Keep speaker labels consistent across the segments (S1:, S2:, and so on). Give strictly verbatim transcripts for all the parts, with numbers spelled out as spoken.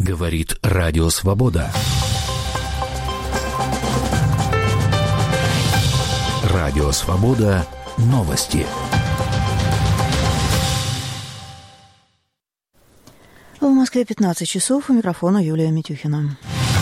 S1: Говорит Радио Свобода. Радио Свобода. Новости.
S2: В Москве пятнадцать часов. У микрофона Юлия Митюхина.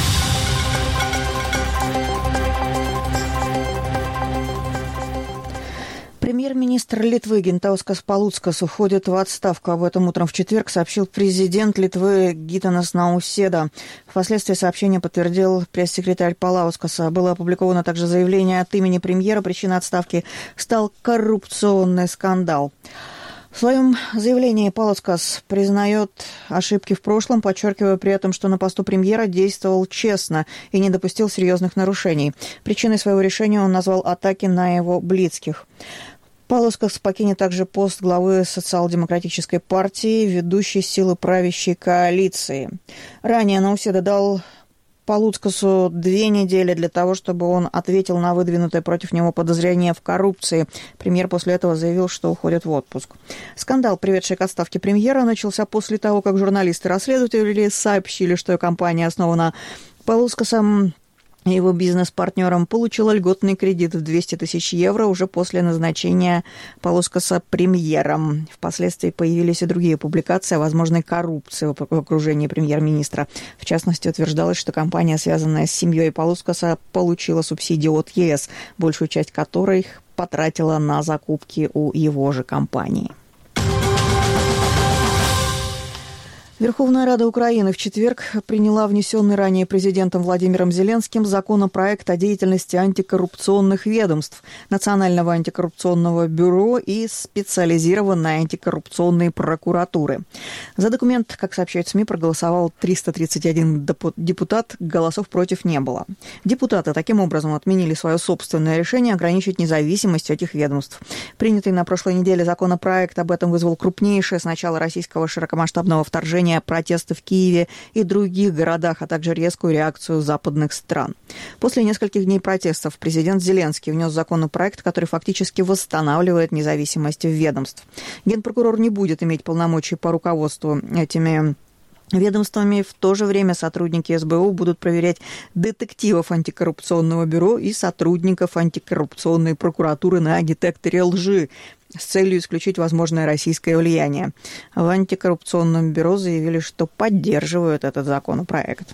S2: Премьер-министр Литвы Гинтаускас Палуцкас уходит в отставку. Об этом утром в четверг сообщил президент Литвы Гитанас Науседа. Впоследствии сообщение подтвердил пресс-секретарь Палаускаса. Было опубликовано также заявление от имени премьера. Причиной отставки стал коррупционный скандал. В своем заявлении Палуцкас признает ошибки в прошлом, подчеркивая при этом, что на посту премьера действовал честно и не допустил серьезных нарушений. Причиной своего решения он назвал атаки на его близких. Палуцкас покинет также пост главы социал-демократической партии, ведущей силы правящей коалиции. Ранее Науседа дал Палуцкасу две недели для того, чтобы он ответил на выдвинутое против него подозрение в коррупции. Премьер после этого заявил, что уходит в отпуск. Скандал, приведший к отставке премьера, начался после того, как журналисты-расследователи сообщили, что компания, основана Палуцкасом и его бизнес-партнером, получила льготный кредит в двести тысяч евро уже после назначения Палуцкаса премьером. Впоследствии появились и другие публикации о возможной коррупции в окружении премьер-министра. В частности, утверждалось, что компания, связанная с семьей Палуцкаса, получила субсидию от ЕС, большую часть которой потратила на закупки у его же компании. Верховная Рада Украины в четверг приняла внесенный ранее президентом Владимиром Зеленским законопроект о деятельности антикоррупционных ведомств, Национального антикоррупционного бюро и специализированной антикоррупционной прокуратуры. За документ, как сообщают СМИ, проголосовал триста тридцать один депутат, голосов против не было. Депутаты таким образом отменили свое собственное решение ограничить независимость этих ведомств. Принятый на прошлой неделе законопроект об этом вызвал крупнейшее с начала российского широкомасштабного вторжения протесты в Киеве и других городах, а также резкую реакцию западных стран. После нескольких дней протестов президент Зеленский внес законопроект, который фактически восстанавливает независимость ведомств. Генпрокурор не будет иметь полномочий по руководству этими ведомствами. В то же время сотрудники СБУ будут проверять детективов антикоррупционного бюро и сотрудников антикоррупционной прокуратуры на детекторе лжи с целью исключить возможное российское влияние. В антикоррупционном бюро заявили, что поддерживают этот законопроект.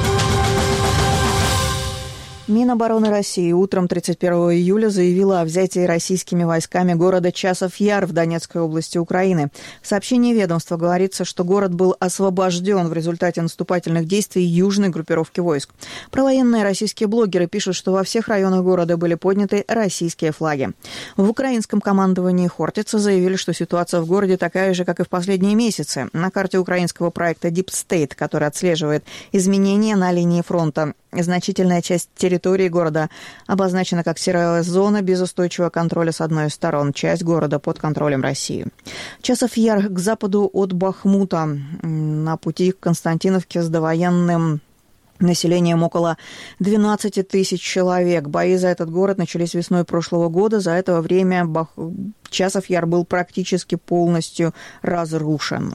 S2: Минобороны России утром тридцать первого июля заявила о взятии российскими войсками города Часов-Яр в Донецкой области Украины. В сообщении ведомства говорится, что город был освобожден в результате наступательных действий южной группировки войск. Провоенные российские блогеры пишут, что во всех районах города были подняты российские флаги. В украинском командовании Хортица заявили, что ситуация в городе такая же, как и в последние месяцы. На карте украинского проекта Deep State, который отслеживает изменения на линии фронта, значительная часть территории города обозначена как серая зона без устойчивого контроля с одной из сторон. Часть города под контролем России. Часов-Яр к западу от Бахмута, на пути к Константиновке с довоенным населением около двенадцать тысяч человек. Бои за этот город начались весной прошлого года. За это время Бах... Часов-Яр был практически полностью разрушен.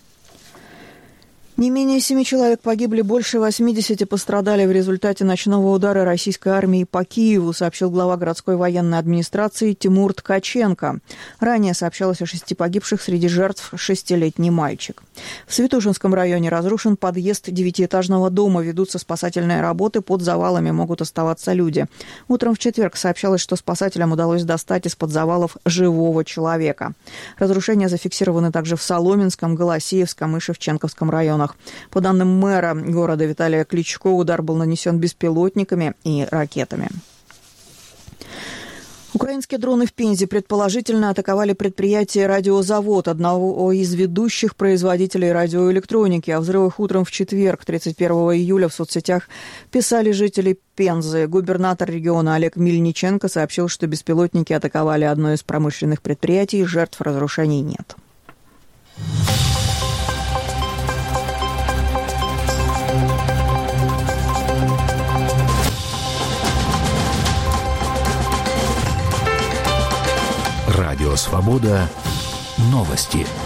S2: Не менее семи человек погибли, больше восьмидесяти пострадали в результате ночного удара российской армии по Киеву, сообщил глава городской военной администрации Тимур Ткаченко. Ранее сообщалось о шести погибших, среди жертв шестилетний мальчик. В Святошинском районе разрушен подъезд девятиэтажного дома, ведутся спасательные работы, под завалами могут оставаться люди. Утром в четверг сообщалось, что спасателям удалось достать из-под завалов живого человека. Разрушения зафиксированы также в Соломенском, Голосеевском и Шевченковском районах. По данным мэра города Виталия Кличко, удар был нанесен беспилотниками и ракетами. Украинские дроны в Пензе предположительно атаковали предприятие «Радиозавод», одного из ведущих производителей радиоэлектроники. О взрывах утром в четверг, тридцать первого июля, в соцсетях писали жители Пензы. Губернатор региона Олег Мельниченко сообщил, что беспилотники атаковали одно из промышленных предприятий, жертв разрушений нет.
S1: Радио Свобода. Новости.